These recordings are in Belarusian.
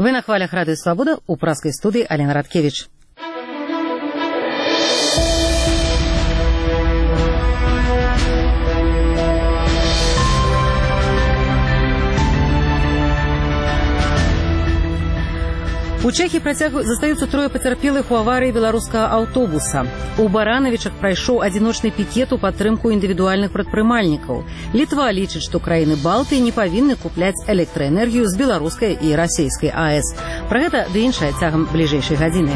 Вы на хвалях Радио Свобода, у праской студии Алена Радкевич. У Чэхіі застаюцца трое пацярпелых у аварыі беларускага аўтобуса. У Баранавічах прайшоў адзіночны пікет у падтрымку індывідуальных прадпрымальнікаў. Літва лічыць, што краіны Балтыі не павінны купляць электраэнергію з беларускай і расейскай АЭС. Пра гэта ды іншае цягам бліжэйшай гадзіны.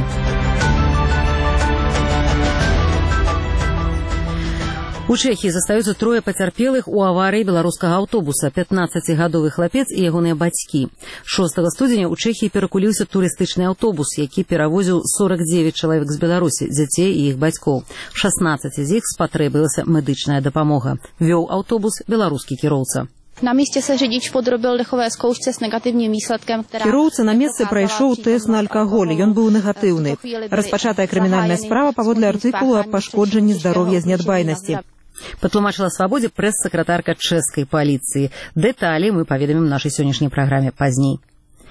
У Чэхіі застаюцца трое пацярпелых у аварыі беларускага аўтобуса, 15-гадовы хлапец і ягоныя бацькі. 6 студзеня ў Чэхіі перакуліўся турыстычны аўтобус, які перавозіў 49 чалавек з Беларусі, дзяцей і іх бацькоў. 16 з іх спатрэбілася медычная дапамога. Вёў аўтобус беларускі кіроўца. Na místě se řidič podrobil dechové zkoušce s negativním výsledkem, která... Кіроўца на месцы прайшоў тэст на алкаголь, ён быў негатыўны. Распачатая крымінальная справа паводле артыкулу аб пашкоджанні здароўя з нядбайнасці. Патлумачыла «Свабодзе» прэс-сакратарка чэшскай паліцыі. Дэталі мы паведамім у нашай сённяшняй праграме пазней.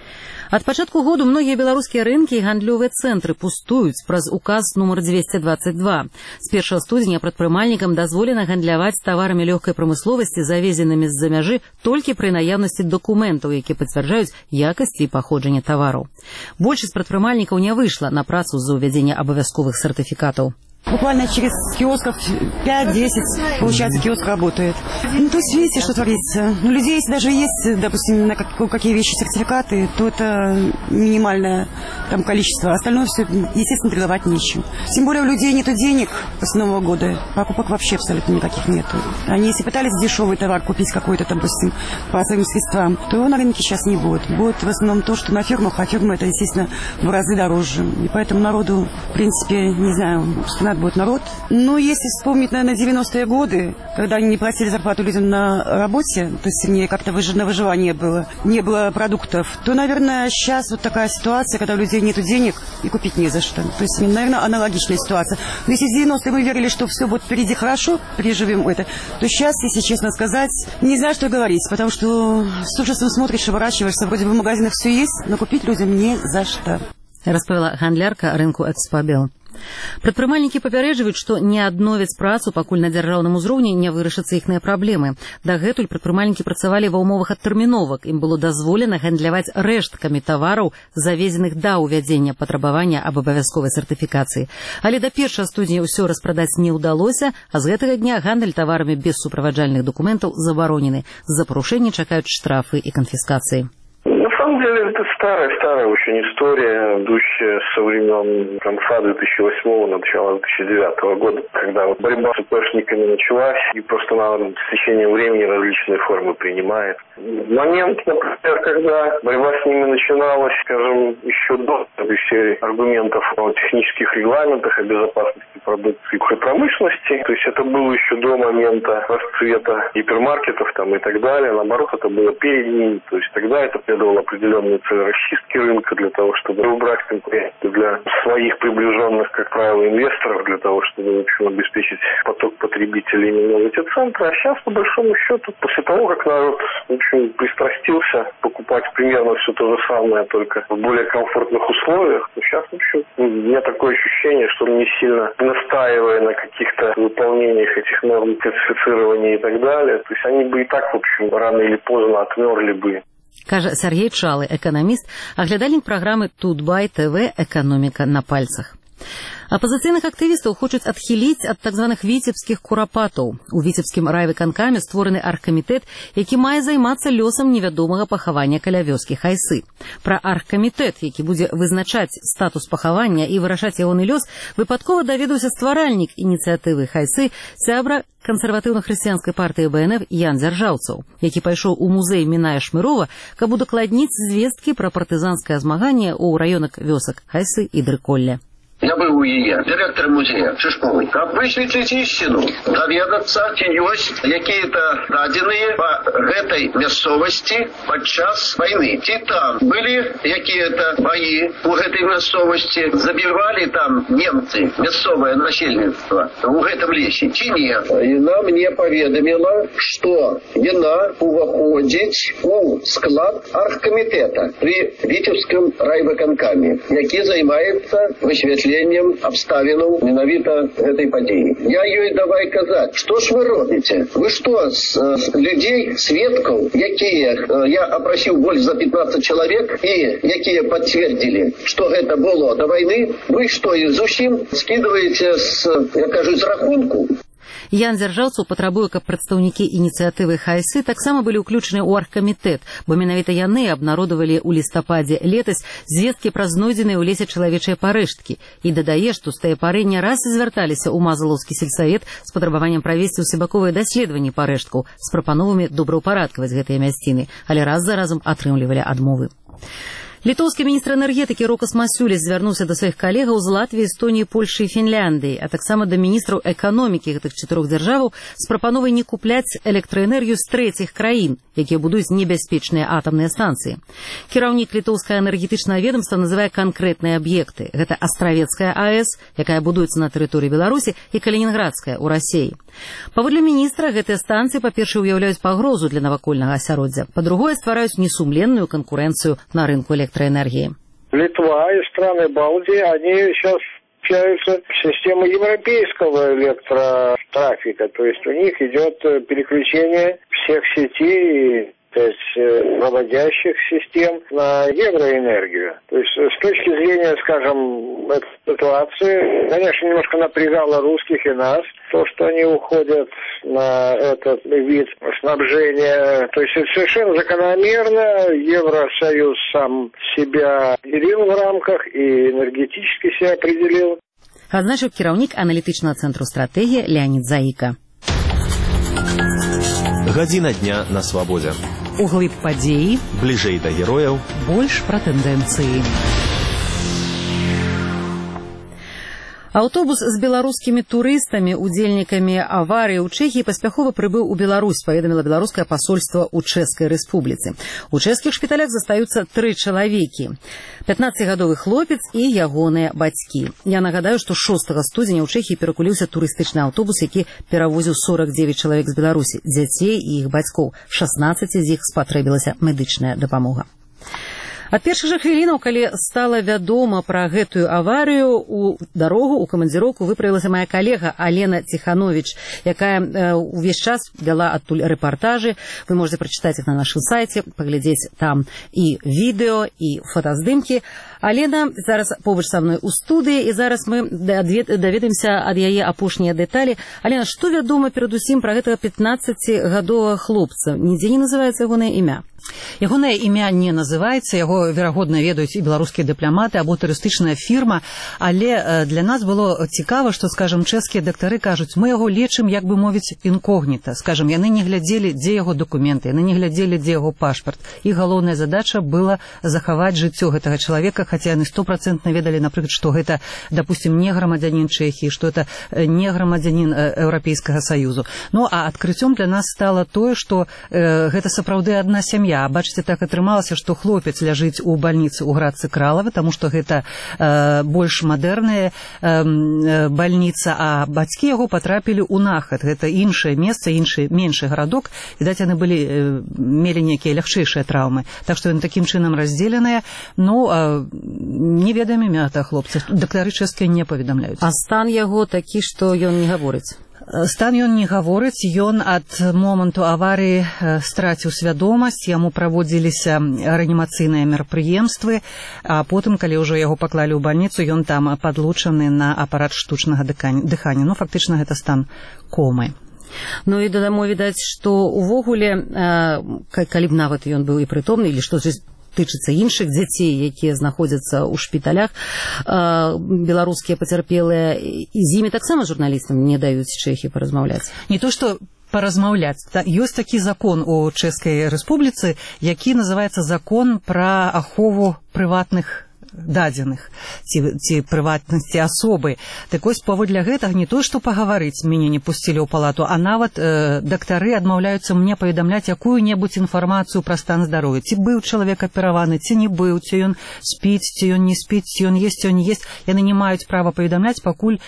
Ад пачатку году многія беларускія рынкі і гандлёвыя цэнтры пустуюць праз указ нумар 222. З 1 студзеня прадпрымальнікам дазволена гандляваць таварамі лёгкай прамысловасці, завезенымі з-за мяжы толькі пры наяўнасці дакументаў, якія пацвярджаюць якасць і паходжанне тавараў. Большасць прадпрымальнікаў не выйшла на працу з-за ўвядзення абавязковых сертыфікатаў. Буквально через киосков 5-10, получается, киоск работает. Ну, то есть, видите, что творится. У людей, если даже есть, допустим, на какие вещи сертификаты, то это минимальное там количество. Остальное все, естественно, торговать нечем. Тем более у людей нет денег после Нового года. Покупок вообще абсолютно никаких нету. Они, если пытались дешевый товар купить какой-то, допустим, по своим средствам, то его на рынке сейчас не будет. Будет в основном то, что на фермах, а фермы это, естественно, в разы дороже. И поэтому народу, в принципе, не знаю, что будет народ. Но если вспомнить, наверное, 90-е годы, когда они не платили зарплату людям на работе, то есть мне как-то на выживание было, не было продуктов, то, наверное, сейчас вот такая ситуация, когда у людей нет денег и купить не за что. То есть, наверное, аналогичная ситуация. Но если в 90-е мы верили, что все будет впереди хорошо, переживем это, то сейчас, если честно сказать, не знаю, что говорить, потому что с ужасом смотришь и выращиваешься, вроде бы в магазинах все есть, но купить людям не за что. Распавяла гандлярка рынку «Экспобел». Прадпрымальнікі папярэджваюць, што не адновяць працу, пакуль на дзяржаўным узроўні не вырашацца іхныя праблемы. Дагэтуль прадпрымальнікі працавалі ва ўмовах адтэрміновак. Ім было дазволена гандляваць рэшткамі тавараў, завезеных да ўвядзення патрабавання аб абавязковай сертыфікацыі. Але да 1 студзеня ўсё распрадаць не ўдалося, а з гэтага дня гандаль таварамі без суправаджальных дакументаў забаронены. За парушэнне чакаюць штрафы і канфіскацыі. На самом деле это старая очень история, идущая со времен конца 2008-го, начала 2009 года, когда борьба с ИПшниками началась, и просто она с течением времени различные формы принимает. Момент, например, когда борьба с ними начиналась, скажем, еще до всех аргументов о технических регламентах, о безопасности продукции и промышленности, то есть это было еще до момента расцвета гипермаркетов там и так далее, наоборот, это было перед ними, то есть тогда это предавало определенную цель расчистки рынка для того, чтобы убрать конкуренцию для своих приближенных, как правило, инвесторов, для того, чтобы, в общем, обеспечить поток потребителей именно в эти центры. А сейчас, по большому счету, после того, как народ, в общем, пристрастился покупать примерно все то же самое, только в более комфортных условиях, то сейчас, в общем, у меня такое ощущение, что не сильно настаивая на каких-то выполнениях этих норм сертифицирования и так далее, то есть они бы и так, в общем, рано или поздно отмерли бы. Кажа Сергей Чалы, эканаміст, аглядальнік праграмы «Тутбай ТВ. Эканоміка на пальцах». Апазіцыйных актывістаў хочуць адхіліць ад так званых віцебскіх курапатаў. У віцебскім райвыканкаме створаны аргкамітэт, які мае займацца лёсам невядомага пахавання каля вёскі Хайсы. Пра аргкамітэт, які будзе вызначаць статус пахавання і вырашаць ягоны лёс, выпадкова даведаўся стваральнік ініцыятывы Хайсы, сябра кансерватыўна-хрысціянскай партыі БНФ Ян Дзяржаўцаў, які пайшоў у музей Міная Шмырова, каб удакладніць звесткі пра партызанскае змаганне ў раёнах вёсак Хайсы і Дрыколля. Я быў у яе, директор музея Шишковой. Каб высветліць ісціну, даведацца, ці ёсць якія-то дадзеныя па гэтай мясцовасці падчас вайны. Ці там былі якія-то баі у гэтай мясцовасці, забівалі там немцы, мясцовае насельніцтва у гэтым лесе, ці не. Яна мне паведаміла, што яна уваходзіць у склад аргкамітэта при Витебском райвыканкаме, які займаецца высветленнем обставинаў менавіта гэтай падзеі. Я ёй давай казаць, што ж вы робіце? Вы што, з людзей, сведкаў, якія, я апрасіў больш за 15 чалавек, і якія пацвердзілі, што гэта было да вайны, вы што, зусім скідваеце я кажу, з рахунку? Ян Дзяржаўцаў патрабуе, каб прадстаўнікі ініцыятывы Хайсы таксама былі ўключаны ў аргкамітэт, бо менавіта яны абнародавалі ў лістападзе летась звесткі пра знойдзеныя ў лесе чалавечыя парэшткі. І дадае, што з тае пары не раз звярталіся ў Мазалаўскі сельсавет з патрабаваннем правесці ўсебаковыя даследаванні парэшткаў з прапановамі добраўпарадкаваць гэтыя мясціны, але раз за разам атрымлівалі адмовы. Літоўскі міністр энергетыкі Рокас Масюліс звярнуўся да сваіх калегаў з Латвіі, Эстоніі, Польшы і Фінляндыі, а таксама да міністраў эканомікі гэтых 4 дзяржаваў з прапановай не купляць электраэнергію з трэціх краін, якія будуюць небяспечныя атамныя станцыі. Кіраўнік літоўскага энергетычнага ведомства называе канкрэтныя аб'екты. Гэта Астравецкая АЭС, якая будуецца на тэрыторыі Беларусі, і Калінінградская ў Расіі. Паводле міністра, гэтыя станцыі, па-першае, уяўляюць пагрозу для навакольнага асяроддзя, па-другое, ствараюць несумленную конкуренцию на рынку электроэнергии. Литва и страны Балтии, они сейчас общаются в систему европейского электротрафика, то есть у них идет переключение всех сетей, то есть проводящих систем на евроэнергию. То есть с точки зрения, скажем, этой ситуации, конечно, немножко напрягало русских и нас, то, что они уходят на этот вид снабжения. То есть это совершенно закономерно. Евросоюз сам себя определил в рамках и энергетически себя определил. Адзначыў кіраўнік аналітычнага цэнтру стратэгія Леонид Заика. Гадзіна дня на свабодзе. Углыб падзеі, бліжэй да герояў, больш пра тэндэнцыі. Аўтобус з беларускімі турыстамі, удзельнікамі аварыі ў Чэхіі паспяхова прыбыў у Беларусь, паведаміла беларускае пасольства ў Чэшскай рэспубліцы. У чэшскіх шпіталях застаюцца 3 чалавекі. 15-гадовы хлопец і ягоныя бацькі. Я нагадаю, што 6 студзеня ў Чэхіі перакуліўся турыстычны аўтобус, які перавозіў 49 чалавек з Беларусі, дзяцей і іх бацькоў. 16 з іх спатрэбілася медычная дапамога. Ад першых жа хвілінаў, калі стала вядома пра гэтую аварыю, у дарогу, у камандзіроўку выправілася моя калега Алена Ціхановіч, якая увесь час вяла адтуль рэпартажы. Вы можете прачытаць іх на нашым сайце, паглядзець там і відэо, і фотаздымкі. Алена зараз побач са мной у студыі, і зараз мы даведаемся ад яе апошнія дэталі. Алена, што вядома перадусім пра гэтага 15-гадовага хлопца? Нідзе не называецца ягонае імя? Ягонае імя не называецца, яго, верагодна, ведаюць і беларускія дыпламаты або турыстычная фірма, але для нас было цікава, што, скажам, чэшскія дактары кажуць, мы яго лечым, як бы мовіць, інкогніта. Скажам, яны не глядзелі, дзе яго дакументы, яны не глядзелі, дзе яго пашпарт. І галоўная задача была захаваць жыццё гэтага чалавека, хаця яны 100% ведалі, напрыклад, што гэта, допустим, не грамадзянін Чэхіі, што гэта не грамадзянін Еўрапейскага Саюзу. Ну, а адкрыццём для нас стала тое, што гэта сапраўды адна сям'я. Бачыце, так атрымалася, што хлопец ляжыць у бальніцы ў Градцы Кралава, таму што гэта больш мадэрная бальніца, а бацькі яго патрапілі ў Нахат. Гэта іншае месца, меншы гарадок. Відаць, яны мелі нейкія лягчэйшыя траўмы. Так што яны такім чынам раздзеленыя. Ну, не ведаем імя гэтага хлопца. Дактары чэшскія не паведамляюць. А стан яго такі, што ён не гаворыць? Стан ён не гаворыць, ён ад моманту аварыі страціў свядомасць, яму праводзіліся рэанімацыйныя мерапрыемствы, а потым, калі ўжо яго паклалі ў бальніцу, ён там падлучаны на апарат штучнага дыхання. Ну, фактычна, гэта стан комы. Ну і дадамо, відаць, што увогуле, калі б нават ён быў і прытомны, или што тычыцца іншых дзяцей, якія знаходзяцца ў шпіталях, беларускія пацярпелыя, і з імі таксама журналістам не даюць Чэхі паразмаўляць. Не то, што паразмаўляць. Ёсць такі закон у Чэшскай рэспубліцы, які называецца закон пра ахову прыватных дадзеных ці прыватнасці асобы. Так вось, паводле гэтага не то, што пагаварыць мяне не пусцілі ў палату, а нават дактары адмаўляюцца мне паведамляць якую-небудзь інфармацыю пра стан здароўя. Ці быў чалавек апераваны, ці не быў, ці ён спіць, ці ён не спіць, ці ён есць, ці ён не есць. Яны не маюць права паведамляць, пакуль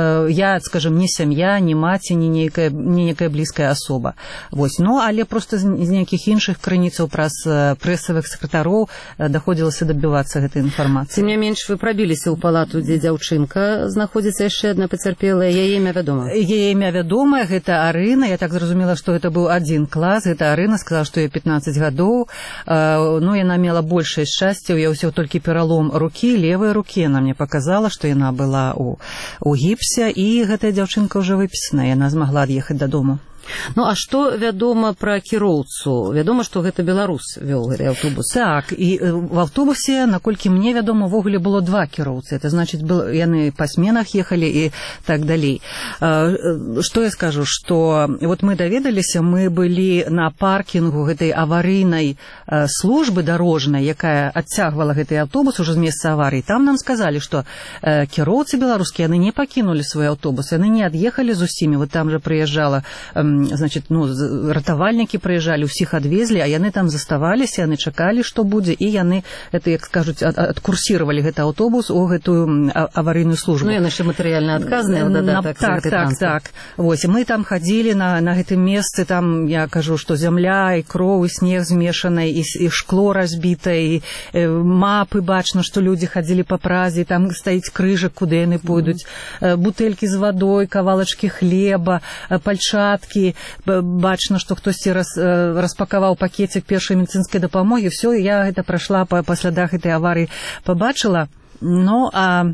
я, скажем, не сям'я, не маці, не некая блізкая асоба. Вось. Ну, але проста з нейкіх іншых крыніцаў праз прэсавых сакратароў даходзілася дабівацца гэтай інфармацыі. Тым не менш, вы прабіліся ў палату, дзе дзяўчынка знаходзіцца, яшчэ адна пацярпелая. Яе імя вядома? Яе імя вядомае, гэта Арына. Я так зразумела, што гэта быў адзін клас. Гэта Арына, сказала, што ёй 15 гадоў. Ну, яна мела большае шчасце, я ўсё толькі пералом рукі, левай рукі. Яна мне показала, што яна была у гіпсе, і гэтая дзяўчынка ўжо выпісана. Яна змагла ад'ехаць дадому. Ну, а што вядома пра кіроўцу? Вядома, што гэта беларус вёў гэты аўтобус. Так, і в аўтобусе, наколькі мне вядома, увогуле было 2 кіроўцы. Это значыць, яны па сменах ехалі і так далей. Што я скажу, што вот мы даведаліся, мы былі на паркінгу гэтай аварыйнай службы дарожнай, якая адцягвала гэты аўтобус ужо з месца аварыі. Там нам сказалі, што кіроўцы беларускія, яны не пакінулі свой аўтобус, яны не ад'ехалі з усімі. Вот там жа прыязджала, значит, ну, ратавальнікі прыязджалі, усіх адвезлі, а яны там заставаліся, яны чакалі, што будзе, і яны, это, як скажуць, адкурсіравалі гэты аўтобус у гэтую аварыйную службу. Ну, яны ще матэрыяльна адказныя, дадатак. Так. Вось, мы там хадзілі на гэтым месцы, там, я кажу, што зямля, і кроў, і снег змешанай, і шкло разбітае, і мапы бачна, што людзі хадзілі па празе, там стаіць крыжак, куды яны пойдуць, бутэлькі з вадой, кавалачкі хлеба, пальчаткі, бачна, што хтосьці распакаваў пакетик першай медыцынскай дапамогі. Все, я гэта прайшла па слядах гэтай аварыі, пабачыла. Ну, а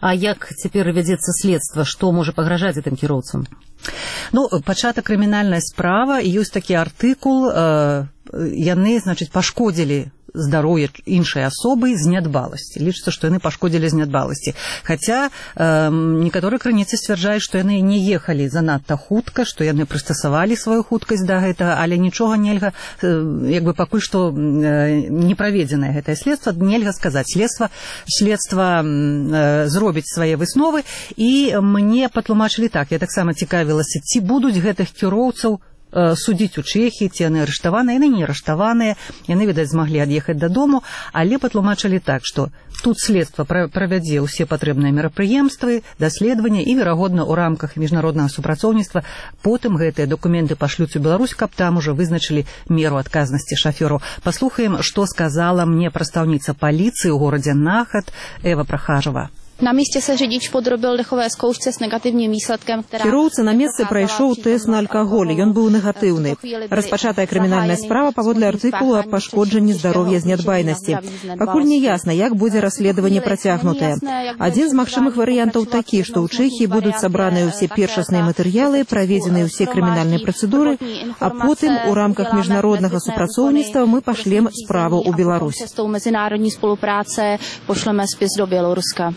як цяпер вядзецца следства? Што можа пагражаць гэтым кіроўцам? Ну, пачата крымінальная справа, і ёсць такі артыкул, яны, значыць, пашкодзілі здароўе іншай асобы з нядбаласці. Лічыцца, што яны пашкодзілі з нядбаласці. Хаця некаторыя крыніцы сцвярджаюць, што яны не ехалі занадта хутка, што яны прыстасавалі сваю хуткасць да гэтага, але нічога нельга, як бы пакуль што не праведзенае гэтае следства, нельга сказаць. Следства зробіць свае высновы, і мне патлумачылі так, я таксама цікавілася, ці будуць гэтых кіроўцаў судзіць у Чэхіі, ці яны арыштаваныя. Яны не арыштаваныя, яны, відаць, змаглі ад'ехаць дадому, але патлумачылі так, што тут следства правядзе ўсе патрэбныя мерапрыемствы, даследавання, і, верагодна, у рамках міжнароднага супрацоўніцтва потым гэтыя дакументы пашлюць у Беларусь, каб там ужо вызначылі меру адказнасці шафёру. Паслухаем, што сказала мне прадстаўніца паліцыі ў горадзе Нахат Эва Прахажова. Na místě se řidič podrobil dechové zkoušce s negativním výsledkem, která... Кіроўца на месцы прайшоў тэст на алкаголь, ён быў негатыўны. Распачатая крымінальная справа паводле артыкулу аб пашкоджанні здароўя з нядбайнасці. Пакуль не ясна, як будзе расследаванне працягнутае. Адзін з магчымых варыянтаў такі, што ў Чэхіі будуць сабраныя ўсе першасныя матэрыялы, праведзеныя ўсе крымінальныя працэдуры, а потым у рамках міжнароднага супрацоўніцтва мы пашлем справу ў Беларусь. Mezinárodní spolupráce pošleme spis do Běloruska.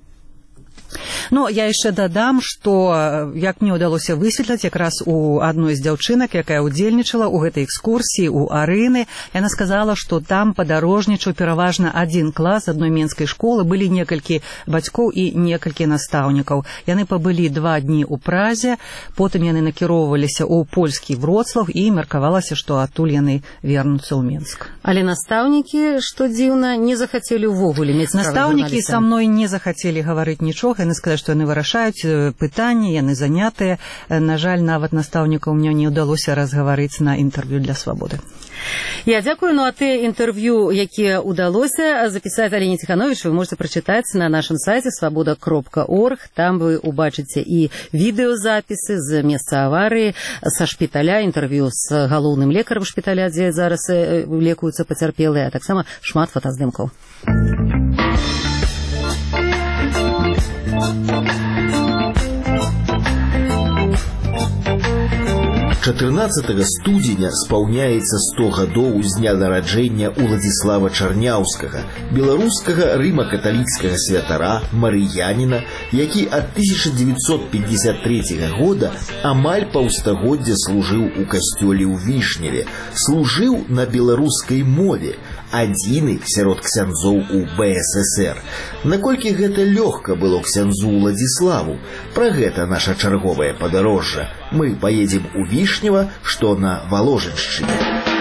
Ну, я яшчэ дадам, што, як мне ўдалося высветліць, якраз у адной з дзяўчынак, якая ўдзельнічала ў гэтай экскурсіі у Арыны, яна сказала, што там падарожнічаў пераважна адзін клас адной менскай школы, былі некалькі бацькоў і некалькі настаўнікаў. Яны пабылі 2 дні ў Празе, потым яны накіроўваліся ў польскі Вроцлаў, і меркавалася, што адтуль яны вернуцца ў Менск. Але настаўнікі, што дзіўна, не захацелі ўвогуле мець справу з журналістам. Настаўнікі са мной не захацелі гаварыць нічога. Яны сказалі, што яны вырашаюць пытанні, яны занятыя. На жаль, нават настаўнікаў мне не ўдалося разгаварыць на інтэрв'ю для «Свабоды». Я дзякую. Ну, а те інтэрв'ю, якія ўдалося запісаць Алене Ціхановіч, вы можете прачытаць на нашым сайце свабода.орг. Там вы убачыце і відэозапісы з месца аварыі, са шпіталя, інтэрв'ю з галоўным лекарам шпіталя, дзе зараз лекуюцца пацярпелыя, а таксама шмат фотаздымкаў. 14 студзеня спаўняецца 100 гадоў з дня нараджэння Уладзіслава Чарняўскага, беларускага рыма-каталіцкага святара, марыяніна, які ад 1953 года амаль паўстагоддзя служыў у касцёле ў Вішневе, служыў на беларускай мове, адзіны сярод ксяндзоў у БССР. Наколькі гэта лёгка было ксяндзу Уладзіславу? Пра гэта наша чарговае падарожжа. Мы паедзем у Вішнева, што на Валожыншчыне.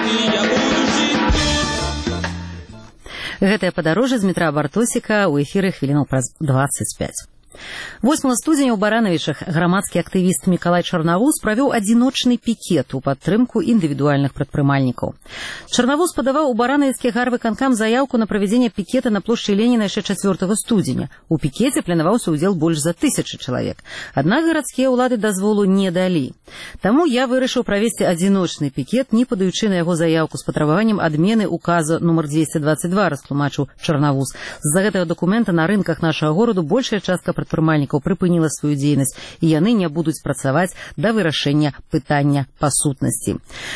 Гэтае падарожжа з метра Бартосіка ў эфіры хвілінаў праз 25. 8 студзеня ў Баранавічах грамадскі актывіст Мікалай Чарнавуз правёў адзіночны пікет у падтрымку індывідуальных прадпрымальнікаў. Чарнавуз падаваў у баранавіцкі гарвыканкам заяўку на правядзенне пікета на плошчы Леніна яшчэ 4 студзеня. У пікеце планаваўся ўдзел больш за 1000 чалавек. Аднак гарадскія ўлады дазволу не далі. Таму я вырашыў правесці адзіночны пікет, не падаючы на яго заяўку з патрабаваннем адмены указа нумар 222, растлумачыў Чарнавуз. З-за гэтага дакумента на рынках нашага гораду большая частка прадпрымальнікаў прыпыніла сваю дзейнасць, і яны не будуць працаваць да вырашэння пытання па сутнасці.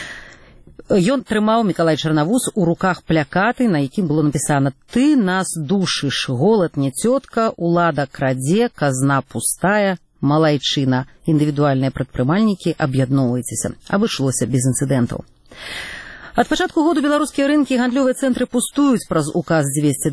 Ён трымаў, Мікалай Чарнавуз, у руках плякаты, на якім было напісана: «Ты нас душыш, голад не цётка, улада крадзе, казна пустая, малайчына, індывідуальныя прадпрымальнікі, аб'ядноўвайцеся». Абышлося без інцыдэнтаў. Ад пачатку году беларускія рынкі і гандлёвыя цэнтры пустуюць праз указ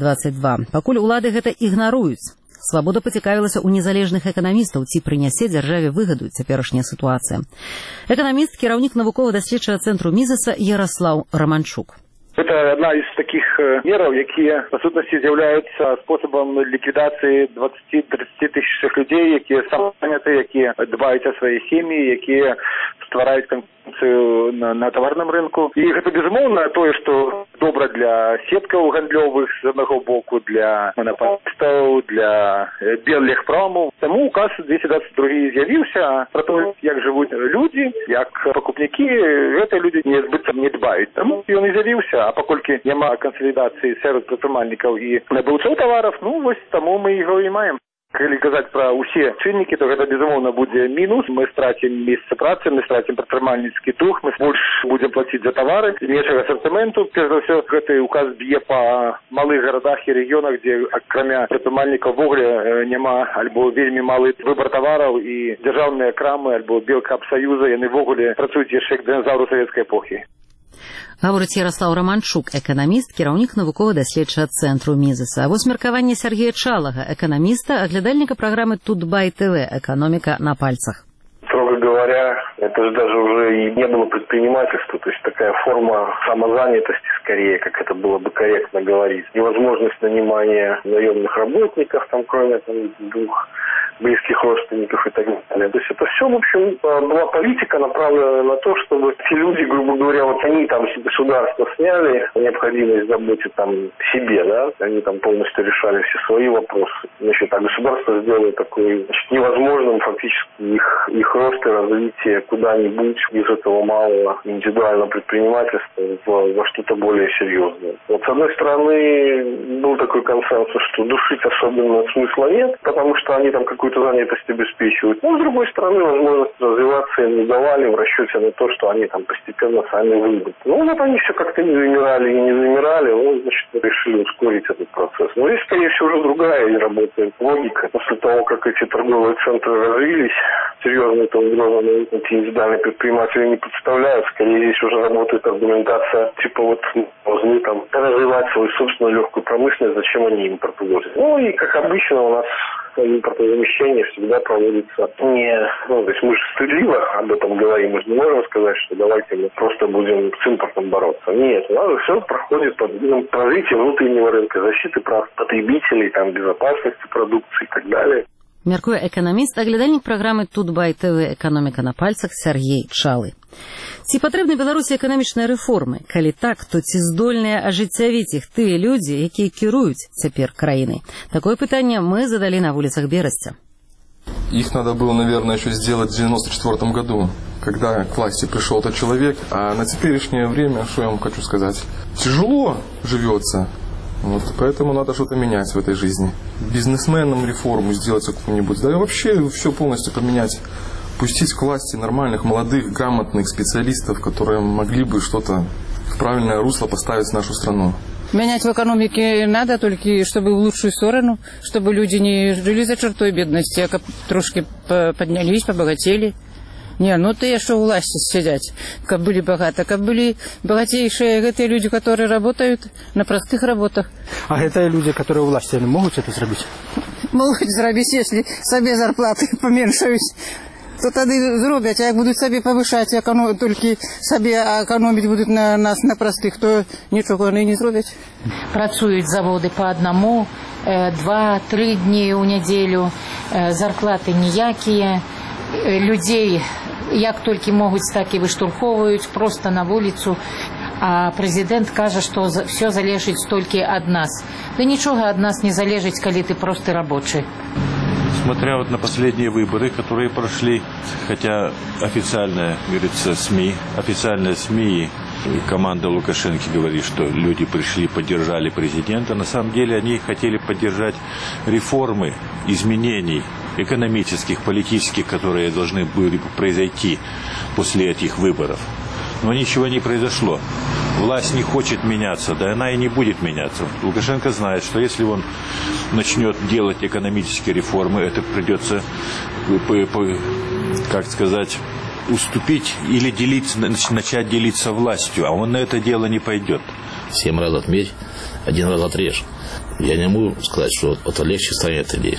222. Пакуль улады гэта ігнаруюць. Свабода пацікавілася ў незалежных эканамістаў, ці прынясе дзяржаве выгаду цяперашняя сітуацыя. Эканаміст, кіраўнік навукова-даследчага цэнтру Мізеса Ярослаў Романчук. Это одна из таких мераў, якія, па сутнасці, з'яўляюцца спосабам ліквідацыі 20-30 тысяч людей, якія саманяты, якія дбаюць о сваёй сем'і, якія ствараюць конкуренцыю на таварным рынку. І гэта, безумоўна, тое, што добра для сеткаў гандлёвых, з аднаго боку, для монополістаў, для беллегпраму. Таму указ 222 з'явіўся пра тое, як жывуць людзі, як пакупнікі, гэтыя людзі незбытна не дбаюць. Таму ён і з'явіўся. А паколькі няма кансалідацыі сярод прадпрымальнікаў і набыўцоў тавараў, ну вось таму мы яго і маем. Калі казаць пра ўсе чыннікі, то гэта, безумоўна, будзе мінус. Мы страцім месца працы, мы страцім прадпрымальніцкі дух, мы больш будзем плаціць за тавары, меншага асартыменту. Перш за ўсё, гэты указ б'е па малых гарадах і рэгіёнах, дзе акрамя прадпрымальнікаў ввогуле няма альбо вельмі малы выбар тавараў, і дзяржаўныя крамы альбо белкапсаюза, яны ввогуле працуюць яшчэ як дыназаўры савецкай эпохі. Гаворыць Ярослаў Романчук, эканаміст, кіраўнік навукова-даследчага цэнтру Мізеса. А вось меркаванне Сергея Чалага, эканаміста, аглядальніка праграмы Тутбай ТВ «Экономика на пальцах». Строго говоря, это же даже уже и не было предпринимательства, то есть такая форма самозанятости скорее, как это было бы корректно говорить. Невозможность нанимания наемных работников, там, кроме двух близких родственников и так далее. То есть это все, в общем, была политика, направленная на то, чтобы те люди, грубо говоря, вот они там государство сняли необходимость заботить там себе, да, они там полностью решали все свои вопросы. Значит, а государство сделало такой, значит, невозможным фактически их рост и развитие куда-нибудь из этого малого индивидуального предпринимательства во что-то более серьезное. Вот с одной стороны был такой консенсус, что душить особенно смысла нет, потому что они там какую-то занятость обеспечивают. Но с другой стороны, возможность развиваться им не давали в расчете на то, что они там постепенно сами выйдут. Ну вот они все как-то не замирали и не замирали, ну, значит, решили ускорить этот процесс. Но здесь, скорее всего, уже другая не работает логика. После того, как эти торговые центры развились, серьезно это угроза на эти индивидуальные предприниматели не представляют. Скорее здесь уже работает аргументация, типа вот должны там развивать свою собственную легкую промышленность, зачем они импорт возят. Ну и как обычно у нас импортозамещение всегда проводится не... Ну, то есть мы же стыдливо об этом говорим, мы же не можем сказать, что давайте мы просто будем с импортом бороться. Нет, у нас все проходит под развитие внутреннего рынка, защиты прав потребителей, там, безопасности продукции и так далее. Мяркуе эканаміст, аглядальнік праграмы Тутбай ТВ «Экономика на пальцах» Сергей Чалы. Ці патрэбны Беларусі эканамічныя рэформы? Калі так, то ці здольныя ажыццявіць іх тыя людзі, якія кіруюць цяпер краінай? Такое пытанне мы задалі на вуліцах Берасця. Их надо было, наверное, еще сделать в 1994 году, когда к власти пришел этот человек. А на теперешнее время, что я вам хочу сказать, тяжело живется. Вот, поэтому надо что-то менять в этой жизни. Бизнесменам реформу сделать какую-нибудь, да и вообще все полностью поменять. Пустить к власти нормальных, молодых, грамотных специалистов, которые могли бы что-то в правильное русло поставить нашу страну. Менять в экономике надо, только чтобы в лучшую сторону, чтобы люди не жили за чертой бедности, а трошки поднялись, побогатели. Не, ну тыя, што ў уласці сядзяць, каб былі багата, каб былі багацейшыя гэтыя людзі, которые работают на простых работах. А гэтыя людзі, которые ў уласці, могуць это зрабіць? Могуць зрабіць, если сабе зарплаты паменшаюць, то тады зробяць, а як будуць сабе павышаць, толькі сабе эканоміць будуць на нас, на простых, то нічога яны не зробяць. Працуюць заводы по одному, 2-3 дні ў нядзелю, зарплаты ніякія, людзей як толькі могуць, так і выштурхоўваюць просто на вуліцу, а прэзідэнт кажа, што все залежыць толькі ад нас. Да нічога ад нас не залежыць, калі ты просты рабочы. Смотря вот на последние выборы, которые прошли, хотя официальная, говорится, официальные СМИ и команда Лукашенко говорит, что люди пришли, поддержали президента, на самом деле они хотели поддержать реформы, изменений экономических, политических, которые должны были произойти после этих выборов. Но ничего не произошло. Власть не хочет меняться, да она и не будет меняться. Лукашенко знает, что если он начнет делать экономические реформы, это придется, как сказать, уступить или начать делиться властью, а он на это дело не пойдет. 7 раз отмерь, 1 раз отрежь. Я не могу сказать, что это легче станет или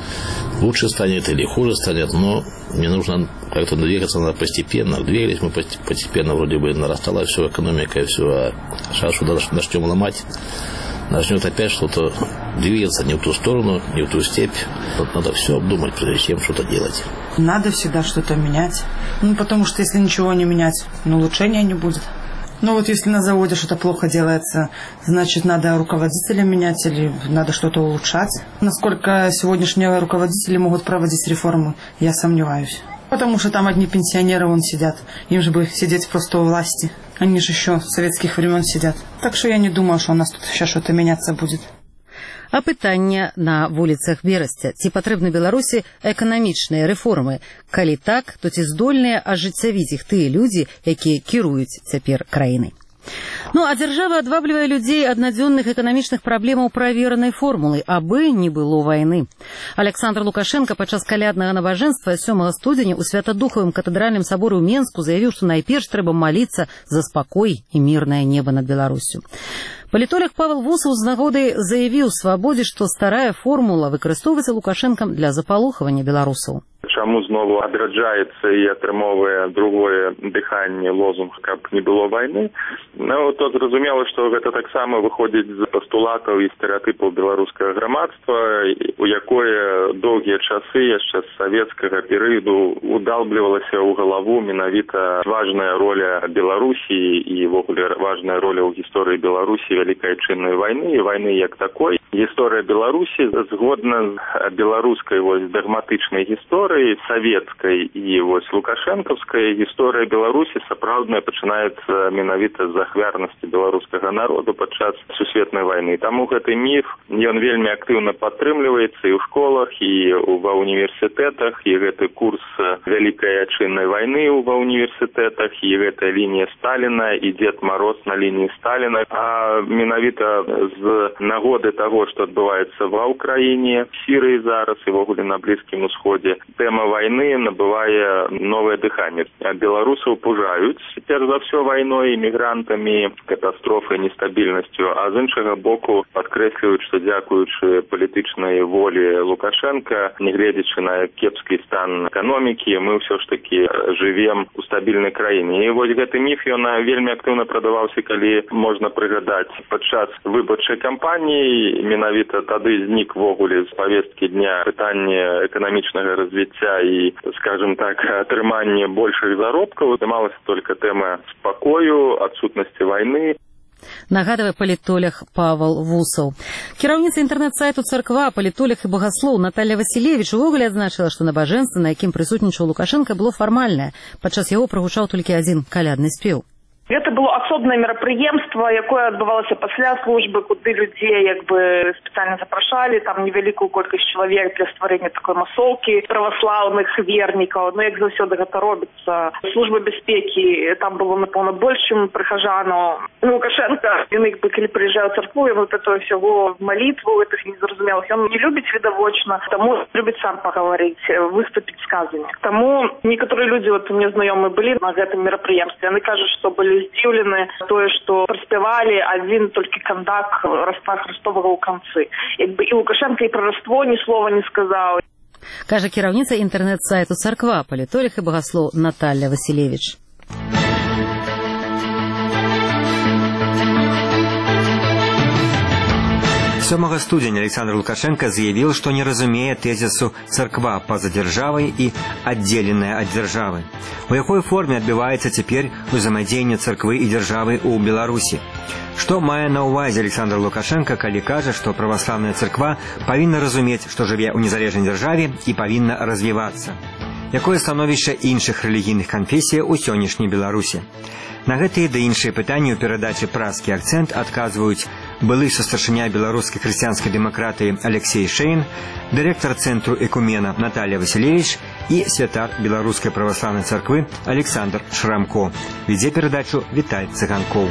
лучше станет или хуже станет, но мне нужно как-то двигаться надо постепенно. Двигались мы постепенно, вроде бы нарастала все, экономика и все, а сейчас что начнем ломать, начнет опять что-то двигаться не в ту сторону, не в ту степь. Вот надо все обдумать, прежде чем что-то делать. Надо всегда что-то менять. Потому что если ничего не менять, улучшения не будет. Но вот если на заводе что-то плохо делается, значит, надо руководителя менять или надо что-то улучшать. Насколько сегодняшние руководители могут проводить реформы, я сомневаюсь. Потому что там одни пенсионеры вон сидят. Им же бы сидеть просто у власти. Они же еще с советских времен сидят. Так что я не думаю, что у нас тут сейчас что-то меняться будет. А пытання на вуліцах Берасця. Ці патрэбны Беларусі эканамічныя рэформы? Калі так, то ці здольныя ажыццявіць іх тыя людзі, якія кіруюць цяпер краінай? А дзяржава адваблівае людзей ад надзённых эканамічных праблемаў праверанай формулай, абы не было вайны. Александр Лукашенко падчас каляднага набажэнства 7 студзеня ў Святадухавым катэдральным саборы ў Менску заявіў, што найперш трэба маліцца за спакой і мірнае неба над Беларусю. Палітолог Павел Вусаў з нагоды заявіў Свабодзе, што старая формула выкарыстоўваецца Лукашэнкам для запалохавання беларусаў. Чаму знову адраджаецца і атрымоўвае другое дыханне лозунг, каб не было вайны? То зразумела, што гэта таксама выходзіць з пастулатаў і стэрэатыпаў беларускага грамадства, у якое доўгія часы яшчэ з савецкага перыяду удалблівалася ў галаву менавіта важная роля Беларусі і ввогуле важная роля ў гісторыі Беларусі вялікай адчыннай вайны і вайны як такой. Гісторыя Беларусі згодна з беларускай дагматычнай гісторыяй, савецкай і лукашэнкаўскай гісторыя Беларусі сапраўдная пачынаецца менавіта з ахвярнасці беларускага народу падчас сусветнай вайны. Таму гэты міф, ён вельмі актыўна падтрымліваецца і ў школах, і ва універсітэтах, і гэты курс вялікай адчыннай вайны ва універсітэтах, і гэтая лінія Сталіна, і Дзед Мароз на лініі Сталіна. А менавіта з нагоды таго, што адбываецца ва ўкраіне, в Сірыі зараз і ввогуле на Блізкім Усходзе, тэма вайны набывае новае дыханне. Беларусаў пужаюць, перш за ўсё, вайной, мігрантамі, катастрофай, нестабільнасцю, а з іншага боку падкрэсліваюць, што дзякуючы палітычнай волі Лукашенка, нягледзячы на кепскі стан эканомікі, мы ўсё ж такі жывем у стабільнай краіне. І гэты міф, ён вельмі актыўна прадаваўся, калі можна прыгадаць падчас выбарчай кампаніі, менавіта тады знік ввогуле з павесткі дня пытанне эканамічнага развіцця і, скажем так, атрыманне большых заробкаў. Здымалася толькі тэма спакою, адсутнасці вайны. Нагадывае палітолог Павел Вусаў. Кіраўніца інтэрнэт-сайту «Царква», палітолог і багаслоў Наталья Васілевіч увогуле адзначыла, што набажэнства, на якім прысутнічаў Лукашенко, было фармальнае. Падчас яго прагучаў толькі адзін калядны спеў. Гэта было асобнае мерапрыемства, якое адбывалася пасля службы, куды людзей спецыяльна запрашалі, там невялікую колькасць чалавек для стварэння такой масоўкі праваслаўных вернікаў. Як заўсёды гэта робіцца. Служба бяспекі, там было, напэўна, больш, чым прыхажанаў. Лукашенко, ён калі прыязджае ў царкву, ён этого всего молитву, этих незразумелых, он не любит видовочно, тому любит сам поговорить, выступить с сказами. Тому некоторые люди, мне знакомые были на этом мероприятии, они кажут, что были здивлены то, что проспевали, один только кондак Роства Христового у концы. И Лукашенко и про Роство ни слова не сказал. Каже кіраўніца інтэрнэт-сайту «Царква», палітолог і багаслоў Наталья Василевич. Студзеня Александр Лукашенко заявил, что не разумеет тезису «церква поза державой» и «отделенная от державы». У какой форме отбивается теперь взаимодействие церквы и державы у Беларуси? Что мае на увазе Александр Лукашенко, калі кажа, что православная церква повинна разуметь, что живе у незалежной державе и повинна развиваться? Якое становішча іншых рэлігійных канфесій у сённяшняй Беларусі? На гэтыя ды іншыя пытанні ў перадачы «Празкі акцэнт» адказваюць былы састаршыня беларускай хрысціянскай дэмакратыі Алексей Шейн, дырэктар Цэнтру Экумена Наталья Василевич і святар Беларускай праваслаўнай царквы Александр Шрамко. Вядзе перадачу Віталь Цыганкоў.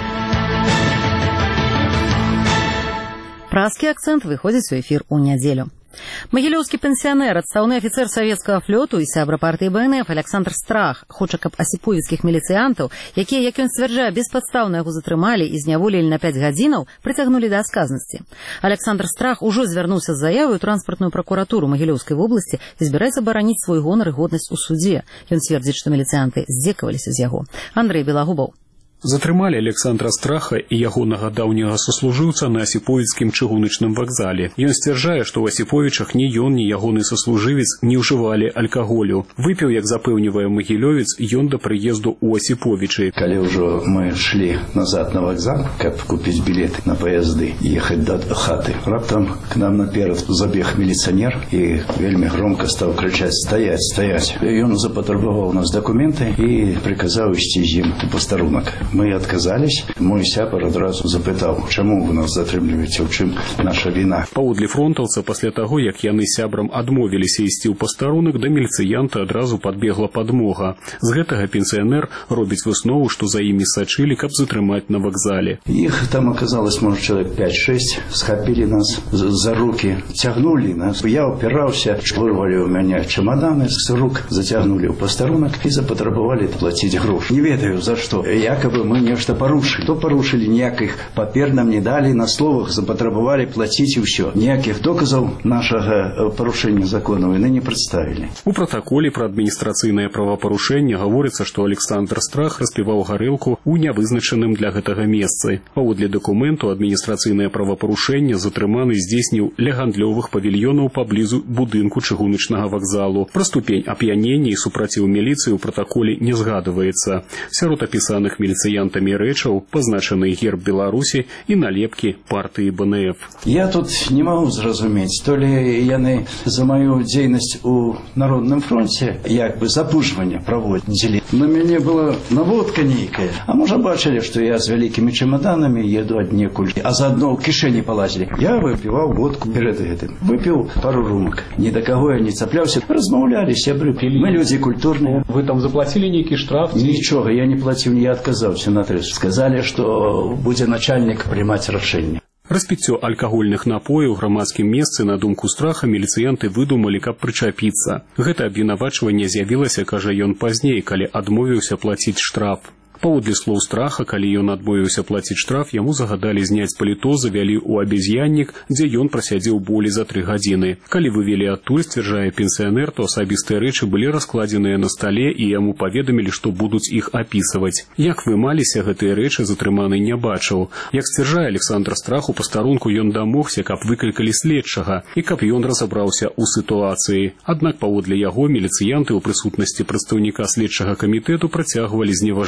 «Празкі акцэнт» выходзіць у эфір у нядзелю. Магілёўскі пенсіянер, адстаўны афіцер савецкага флоту і сябра партыі БНФ Александр Страх хоча, каб асіповіцкіх міліцыянтаў, якія, як ён сцвярджае, беспадстаўна яго затрымалі і зняволілі на 5 гадзінаў, прыцягнулі да адказнасці. Александр Страх ужо звярнуўся з заявай у транспартную пракуратуру Магілёўскай вобласці і збіраецца бараніць свой гонар і годнасць у судзе. Ён цвердзіць, што міліцыянты здзекаваліся з яго. Андрэй Белагубаў. Затрымалі Александра Страха і ягонага даўняга саслужыўца на Асіповіцкім чыгуначным вакзале. Ён сцвярджае, што ў Асіповічах ні ён, ні ягоны саслужывец не ўжывалі алкаголю. Выпіў, як запэўнівае магілёвец, ён да прыезду ў Асіповічы. Калі ўжо мы шлі назад на вакзал, каб купіць білеты на паязды і ехаць да хаты, раптам к нам наперад забег міліцыянер і вельмі громко стаў крычаць: «Стаять, стаять!» Ён запатрабаваў у нас дакументы і прыказаў ісці з ім у пастарунак. Мы отказались. Мой сябар адразу запытаў, чаму вы нас затрымліваеце, у чым наша віна. Паводле фронтаўца, пасля таго, як яны сябрам адмовіліся ісці ў пастарунак, да міліцыянта адразу падбегла падмога. З гэтага пенсіянер робіць выснову, што за імі сачылі, каб затрымаць на вакзале. Іх там оказалось, может, человек 5-6, схапілі нас за руки, цягнулі нас. Я упираўся, вырвалі у мяне чемоданы з рук, зацягнулі ў пастарунак і запатрабавалі плаціць грошы. Не ведаю за што. Якобы мы нечто порушили. То порушили, ніяких папер нам не дали, на словах запатрабовали платить и все. Ніяких доказов нашего порушения законов и не представили. У протоколе про администрацыйнае правапарушэнне говорится, что Александр Страх распіваў гарэлку у нявызначаным для гэтага месцы. Паводле документу администрацыйнае правапарушэнне затрыманы здзейсніў ля гандлёвых павільёнаў паблізу будынку чыгуначнага вакзалу. Пра ступень ап'янення і супраціў міліцыі ў протоколе не згадваецца. Сярод апісаных міліцыянтамі рэчаў пазначаны герб Беларусі і налепкі партыі БНФ. Я тут не могу зразумець, то ли яны за мою дзейнасць у Народным фронте як бы запужванне праводзілі. На мяне была наводка нейкая. А можа бачылі, што я з вялікімі чемоданамі еду аднекуль, а заодно ў кішэні палазілі. Я выпіваў водку перед гэтым. Выпіў пару румак. Ні да каго я не цапляўся. Размаўлялі сябры. Мы людзі культурныя. Вы там заплатілі нейкі штраф? Нічога, я не плаціў, не отказался на трез. Сказали, что будет начальник принимать решение. Распіццё алкагольных напояў у грамадскім месцы, на думку Страха, міліцыянты выдумалі, каб прычапіцца. Гэта абвінавачванне з'явілася, кажа ён, пазней, калі адмовіўся плаціць штраф. Паводле слоў Страха, калі ён адмовіўся плаціць штраф, яму загадалі зняць паліто, завялі ў абезьяннік, дзе ён прасядзеў болей за 3 гадзіны. Калі вывелі адтуль, сцвярджае пенсіянер, то асабістыя рэчы былі раскладзеныя на стале і яму паведамілі, што будуць іх апісваць. Як вымаліся гэтыя рэчы, затрыманы не бачыў. Як сцвярджае Александр Страх, у пастарунку ён дамогся, каб выклікалі следчага і каб ён разабраўся ў сітуацыі. Аднак паводле яго міліцыянты ў прысутнасці прадстаўніка следчага камітэту працягвалі зневажаць яго.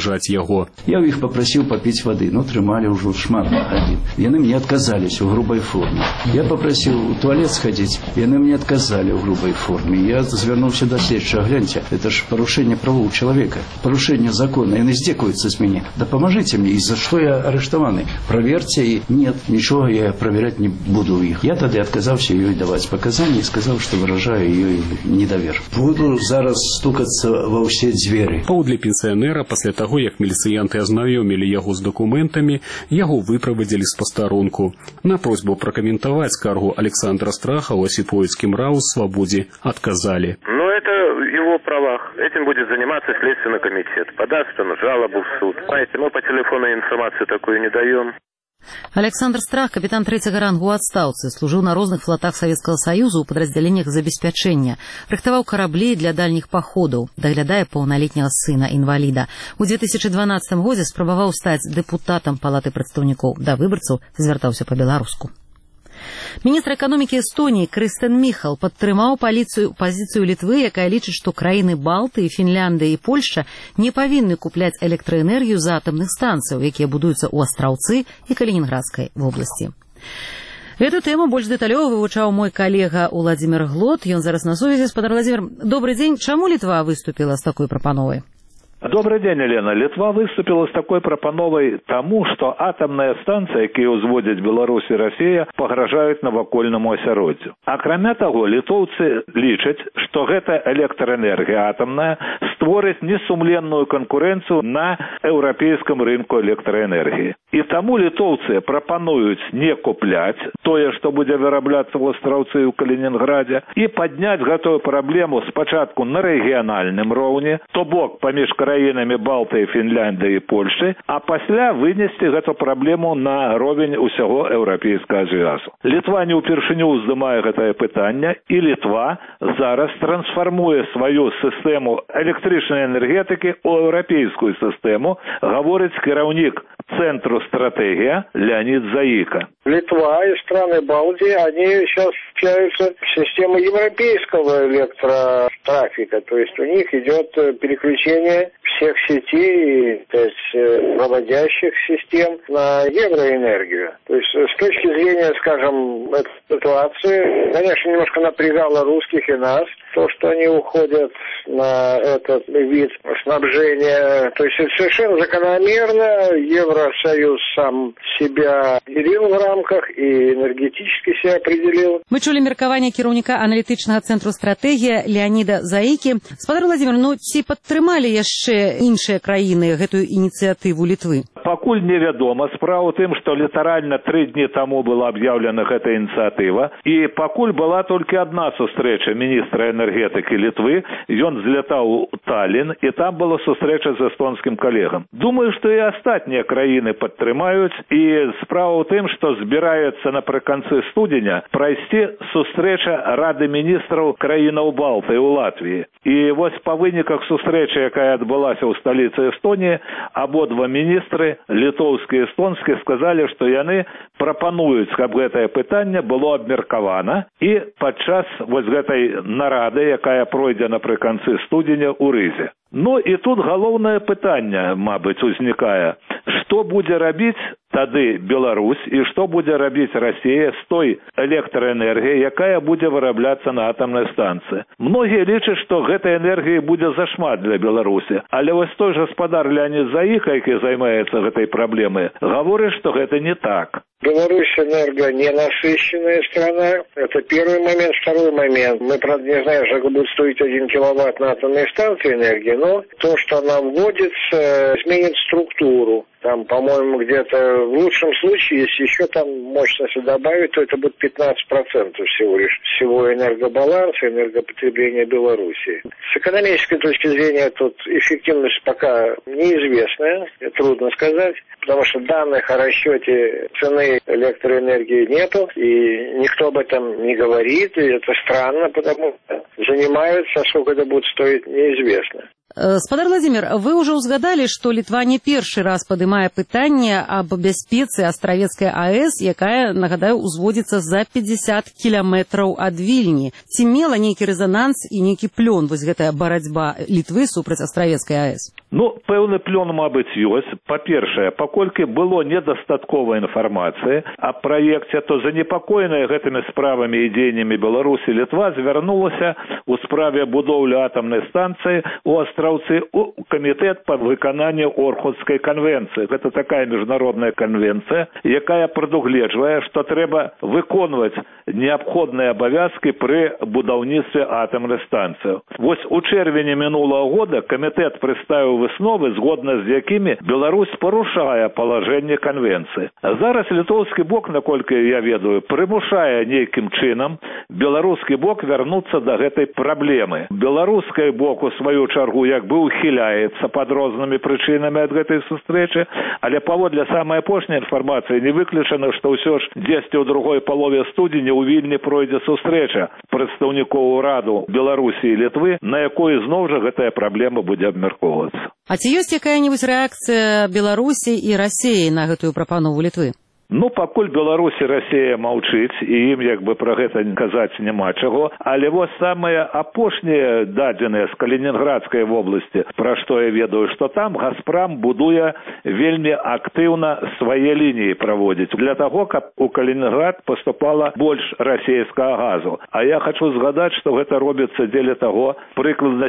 яго. Я у іх папрасіў папіць вады, но трымалі ўжо шмат гадзін. Яны мне адказались у грубай форме. Я папрасіў у туалет сходить, яны мне отказали в грубой форме. Я звярнуўся до следчага. Гляньте, это ж порушение правоў человека, порушение закона. Яны здзекуюцца з мяне. Да поможите мне, из-за что я арыштаваны. Проверьте, и нет, ничего я проверять не буду у іх. Я тады отказаўся ёй даваць показания и сказал, что выражаю ёй недовер. Буду зараз стукаться во все двери. Паводле пенсіянера, пасля таго, як міліцыянты азнаёмілі яго з дакументамі, яго выправадзілі з пастарунку. На просьбу прокомментовать скаргу Александра Страха у Осиповицком РАУ «Свободе» отказали. Ну, это его правах. Этим будет заниматься Следственный комитет. Подаст он жалобу в суд. Знаете, мы по телефону информацию такую не даем. Александр Страх, капитан 3-го рангу ў адстаўцы, служыў на розных флотах Савецкага Саюзу ў падраздзяленнях забеспячэння, рыхтаваў караблі для дальніх паходаў, даглядае паўналетняга сына-інваліда. У 2012 годзе спрабаваў стаць дэпутатам Палаты прадстаўнікоў. Да выбарцаў звяртаўся па-беларуску. Міністр эканомікі Эстонії Крыстен Міхал падтрымаў пазіцыю Літвы, якая лічыць, што краіны Балты, Фінляндыя і Польшча не павінны купляць электраэнергію з атамных станцыяў, якія будуюцца ў Астраўцы і Калінінградскай вобласці. Эту тэму больш дэталёва вывучаў мой калега Уладзімір Глот. Ён зараз на сувязі. Спадар Уладзімір, добрый дзень. Чаму Літва выступіла з такой прапановай? Добрый день, Елена. Литва выступила с такой пропановой тому, что атомные станции, которые узводят Беларусь и Россия, погрожают навакольному асяроддзю. А кроме того, литовцы лічаць, что эта электроэнергия атомная створит несумленную конкуренцию на европейском рынку электроэнергии. И тому литовцы пропонуют не куплять тое, что будет вырабляться в Астраўцы и в Калининграде, и поднять эту проблему спочатку на региональном уровне, то бок поміж краінамі Балтыі, Фінляндыі і Польшчы, а пасля вынесці гэту праблему на ровень усяго еўрапейскага звязу. Літва не ўпершыню ўздымае гэтае пытанне, і Літва зараз трансфармуе сваю сістэму электрычнай энергетыкі ў еўрапейскую сістэму, гаворыць кіраўнік Центру стратегия Леонид Заика. Литва и страны Балтии, они сейчас общаются в систему европейского электротрафика. То есть у них идет переключение всех сетей, то есть проводящих систем на евроэнергию. То есть с точки зрения, скажем, этой ситуации, конечно, немножко напрягало русских и нас, то, что они уходят на этот вид снабжения. То есть это совершенно закономерно. Евросоюз сам себя определил в рамках и энергетически себя определил. Мы чули меркаванне кіраўніка аналітычнага цэнтру стратэгія Леоніда Заікі. Спадар Владзімір, ну ці падтрымалі яшчэ іншыя краіны гэтую ініцыятыву Літвы? Пакуль невядома. Справа ў тым, што літаральна 3 дні таму была аб'яўлена гэта ініцыятыва, і пакуль была толькі адна сустрэча міністра энергетыкі Літвы. Ён злятаў у Таллін, і там была сустрэча з эстонскім калегам. Думаю, што і астатнія краіны падтрымаюць, і справа ў тым, што збіраецца напрыканцы студзеня прайсці сустрэча Рады міністраў краінаў Балтыі ў Латвіі. І вось па выніках сустрэчы, якая адбылася ў сталіцы Эстоніі, абодва міністры, літоўскі і эстонскі, сказалі, што яны прапануюць, каб гэтае пытанне было абмеркавана, і падчас вось гэтай нарады, якая пройдзе напрыканцы студзеня ў Рызе. Ну і тут галоўнае пытанне, мабыць, узнікае. Што будзе рабіць тады Беларусь і што будзе рабіць Расія з той электраэнергіяй, якая будзе вырабляцца на атамнай станцыі. Многія лічаць, што гэтай энергіі будзе зашмат для Беларусі, але вось той жа спадар Леонид Заіка, які займаецца гэтай праблемай, гаворыць, што гэта не так. Беларусь энергоненасыщенная страна. Это первый момент. Второй момент. Мы, правда, не знаем, сколько будет стоить 1 киловатт на атомной станции энергии, но то, что она вводится, изменит структуру. Там, по-моему, где-то в лучшем случае, если еще там мощности добавить, то это будет 15% всего лишь всего энергобаланса, энергопотребления Беларуси. С экономической точки зрения тут эффективность пока неизвестная, трудно сказать, потому что данных о расчете цены электроэнергии нету, и никто об этом не говорит, и это странно, потому что занимаются, а сколько это будет стоить, неизвестно. Спадар Владзімір, вы ўжо ўзгадалі, што Літва не першы раз падымае пытанне аб бяспецы Астравецкай АЭС, якая, нагадаю, узводзіцца за 50 кіламетраў ад Вільні. Ці мела нейкі рэзананс і нейкі плён вось гэтая барацьба Літвы супраць Астравецкай АЭС? Ну, пэўны плён, мабыць, ёсць. Па-першае, паколькі было недастаткова інфармацыі аб праекце, то занепакоеныя гэтымі справамі і дзеяннямі Беларусі Літва звярнулася ў справе будоўлі атамнай станцыі ў Астраўцы ў камітэт па выкананню Орхускай канвенцыі. Гэта такая міжнародная канвенцыя, якая прадугледжвае, што трэба выконваць неабходныя абавязкі пры будаўніцтве атамнай станцыі. Вось у чэрвені мінулага года камітэт прадставіў высновы, згодна з якімі Беларусь парушае палажэнне канвенцыі. А зараз літоўскі бок, наколькі я ведаю, прымушае нейкім чынам беларускі бок вярнуцца да гэтай праблемы. Беларускі бок, у сваю чаргу, як бы ухіляецца пад рознымі прычынамі ад гэтай сустрэчы, але паводле самай апошняй інфармацыі не выключана, што ўсё ж дзесьці ў другой палове студзеня ў Вільні пройдзе сустрэча прадстаўнікоў ураду Беларусі і Літвы, на якой зноў жа гэтая праблема будзе абмяркоўвацца. А ці ёсць якая-нибудь рэакцыя Беларусі і Расіі на гэтую прапанову Літвы? Ну, пакуль Беларусь і Расія маўчыць, і ім як бы пра гэта казаць няма чаго, але вось самыя апошнія дадзеныя з Калінінградскай вобласці, пра што я ведаю, што там Газпрам будуе вельмі актыўна свае лініі праводзіць, для таго, каб у Калінінград паступала больш расійскага газу. А я хачу згадаць, што гэта робіцца дзеля таго, прыкладна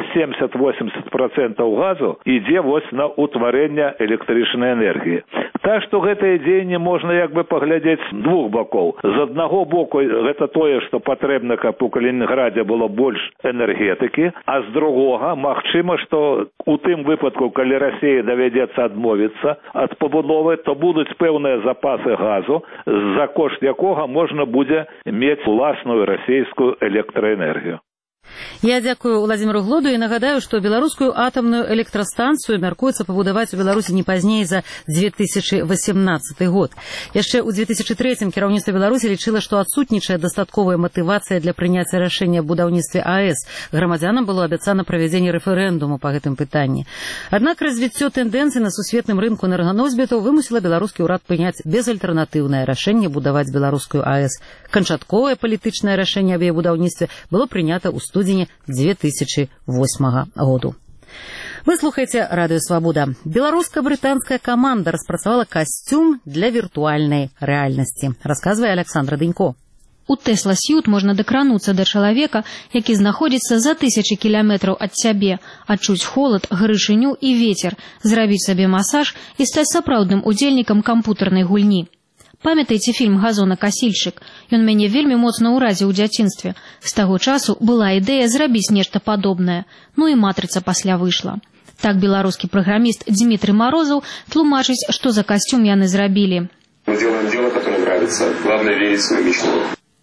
70-80% газу ідзе вось на ўтварэнне электрычнай энергіі. Так што гэтае дзеянне можна як бы паглядзець з двух бакоў. З аднаго боку гэта тое, што патрэбна, каб у Калінінградзе было больш энергетыкі, а з другога магчыма, што у тым выпадку, калі Расія давядзецца адмовіцца ад пабудовы, то будуць пэўныя запасы газу, за кошт якога можна будзе мець уласную расійскую электраэнергію. Я дзякую Владзіміру Глоду і нагадаю, што беларускую атамную электрастанцыю мяркуецца пабудаваць у Беларусі не пазней за 2018 год. Яшчэ ў 2003 кіраўніцтва Беларусі лічыла, што адсутнічае дастатковая матывацыя для прыняцця рашэння аб будаўніцтве АЭС. Грамадзянам было абяцана правядзенне рэферэндуму па гэтым пытанні. Аднак развіццё тэндэнцый на сусветным рынку энерганосьбітаў вымусіла беларускі ўрад прыняць безальтэрнатыўнае рашэнне будаваць беларускую АЭС. Канчатковае палітычнае рашэнне аб яе будаўніцтве было прынята ў студзені 2008 году. Вы слухаеце Радыё Свабода. Беларуска-брытанская каманда распрацавала касцюм для віртуальнай рэальнасці. Расказвае Александра Дынько. У Tesla Suit можна дакрануцца да чалавека, які знаходзіцца за 1000 кіламетраў ад цябе, адчуць холад, гарышыню і вецер, зрабіць сабе масаж і стаць сапраўдным удзельнікам кампутарнай гульні. Памятаеце фільм «Газонакасільшчык»? Ён мяне вельмі моцна ўразіў у дзяцінстве. З таго часу была ідэя зрабіць нешта падобнае. Ну і матрыца пасля выйшла. Так беларускі праграміст Дмітрый Морозов тлумачыць, што за касцюм яны зрабілі. Мы делаем дело, которое нравится. Главное верить в свою мечту.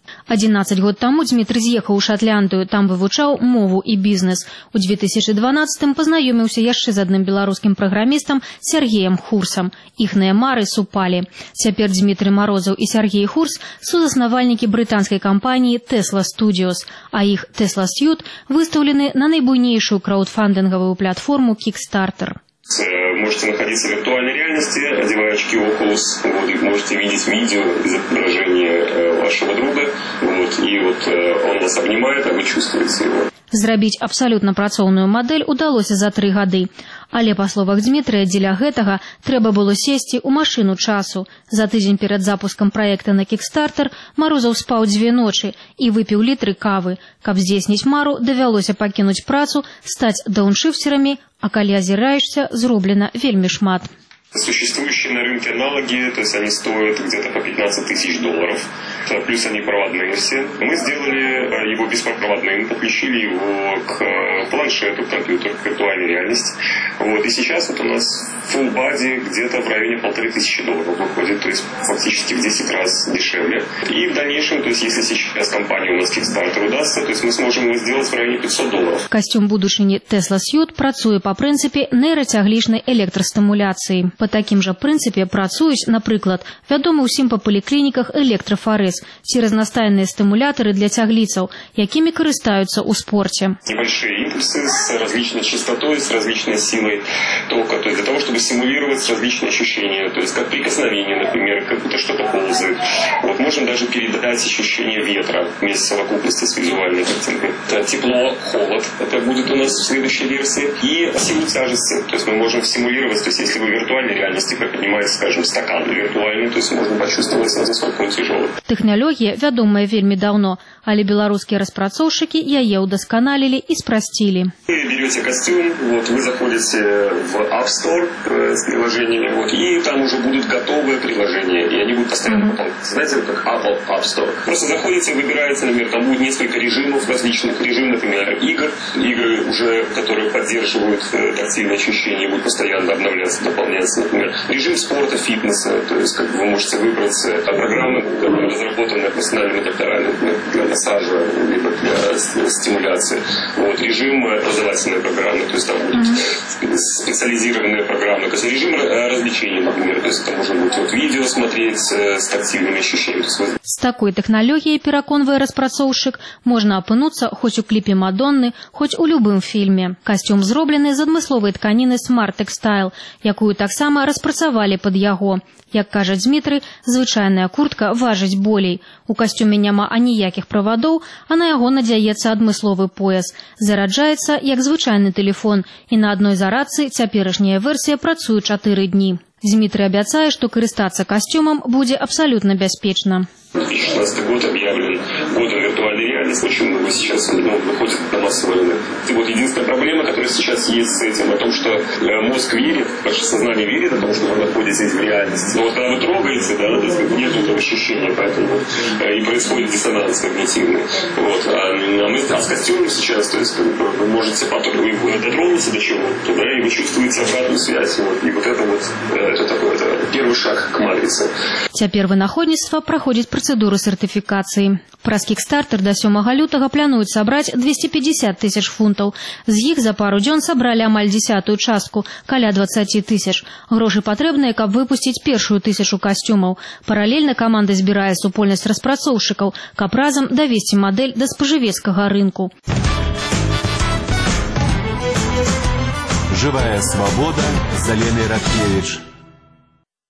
11 год таму Дмітрый з'ехаў у Шатландыю, там вывучаў мову і бізнес. У 2012-м пазнаёміўся яшчэ з адным беларускім праграмістам Сергеем Хурсам. Іхныя мары супалі. Цяпер Дмітрый Морозов і Сергей Хурс сузаснавальнікі брытанскай кампаніі Tesla Studios, а іх Tesla Suit выстаўлены на найбуйнейшую краудфандынгавую платформу Kickstarter. Можете находиться в виртуальной реальности, одевая очки Oculus, вот, и можете видеть видео изображения вашего друга, вот, и вот он вас обнимает, а вы чувствуете его. Зрабіць абсалютна працоўную мадэль удалося за 3 гады. Але, па словах Дмітрыя, дзеля гэтага трэба было сесці ў машыну часу. За тыдзень перад запускам праекта на Kickstarter Морозов спаў 2 ночы і выпіў літры кавы. Каб здзейсніць мару, давялося пакінуць працу, стаць дауншифтерамі, а калі азіраешся, зроблена вельмі шмат. Существующие на рынке аналоги, то есть они стоят где-то по $15 000, плюс они проводные все. Мы сделали его беспроводным, подключили его к планшету, к компьютеру, к виртуальной реальности. Вот. И сейчас вот у нас full body где-то в районе $1500 выходит, то есть фактически в 10 раз дешевле. И в дальнейшем, то есть если сейчас компания у нас Kickstarter удастся, то есть мы сможем его сделать в районе $500. Костюм будучыні Tesla Suit працуе па прынцыпе нейрацяглічнай электрастымуляцыі. Па такім жа прынцыпе працуюць, напрыклад, вядомы ўсім па паліклініках электрафарэз ці разнастайныя стымулятары для цягліцаў, якімі карыстаюцца ў спорце. Небольшие импульсы с различной частотой, с различной силой тока, то есть для того, чтобы стимулировать различные ощущения, то есть как прикосновение, например, как будто что-то ползает. Вот можем даже передать ощущение ветра вместе с совокупностью с визуальной картинкой. Это тепло, холод, это будет у нас в следующей версии. И силу тяжести, то есть мы можем симулировать, то есть если вы в виртуальной реальности приподнимаете, скажем, стакан виртуальный, то есть можно почувствовать, насколько он тяжелый. Тэхналогія вядомая вельмі даўно, але беларускія распрацоўшчыкі яе ўдасканалілі і спрасцілі. Вы берете костюм, вот, вы заходите в App Store с приложениями, вот, и там уже будут готовые приложения, и они будут постоянно пополняться. Знаете, как Apple App Store. Просто заходите, выбираете, например, там будет несколько режимов, различных режимов, например, игры уже, которые поддерживают тактильные ощущения, будут постоянно обновляться, дополняться, например, режим спорта, фитнеса, то есть как вы можете выбрать программы, разработанные профессиональными докторами, например, для массажа, либо для стимуляции. Вот, режим образовательной программы, то есть там будут специализированные программы, то есть режим развлечений, например, то есть это можно будет вот видео смотреть с тактильными ощущениями. З такой тэхналогіяй, пераконвае распрацоўшчык, можна апынуцца хоць у кліпе Мадонны, хоць у любым фільме. Касцюм зроблены з адмысловай тканіны Smart Textile, якую таксама распрацавалі пад яго. Як кажа Дмітрый, звычайная куртка важыць болей. У касцюме няма аніякіх правадоў, а на яго надзяецца адмысловы пояс. Зараджаецца як звычайны тэлефон, і на адной зарадцы цяперашняя версія працуе 4 дні. Дмитрий абяцае, што карыстацца касцюмам будзе абсалютна бяспечна. 2016 год объявлен годом виртуальной реальности. Очень много сейчас выходит на массовый рынок. И вот единственная проблема, которая сейчас есть с этим, о том, что мозг верит, ваше сознание верит о том, что вы находитесь в реальности. Но вот когда вы трогаете, да, нет этого ощущения, поэтому и происходит диссонанс когнитивный. Вот. А с костюмом сейчас, то есть вы можете потом, вы дотронуться до чего-то, да, и вы чувствуете обратную связь. Вот. И вот это вот, это такой первый шаг к матрице. Цяпер вынаходніцтва праходзіць працэдуру сертыфікацыі. Праз Kickstarter до 7 лютага плануюць сабраць 250 тысяч фунтаў. З іх за пару дзён сабралі амаль 10-ую частку, каля 20 тысяч. Грошы патрэбныя, каб выпусціць першую 1000 касцюмаў. Паралельна каманда збірае супольнасць распрацоўшчыкаў, каб разам давесці мадэль да спажывецкага рынку. Живая свобода с Еленой Раткевич.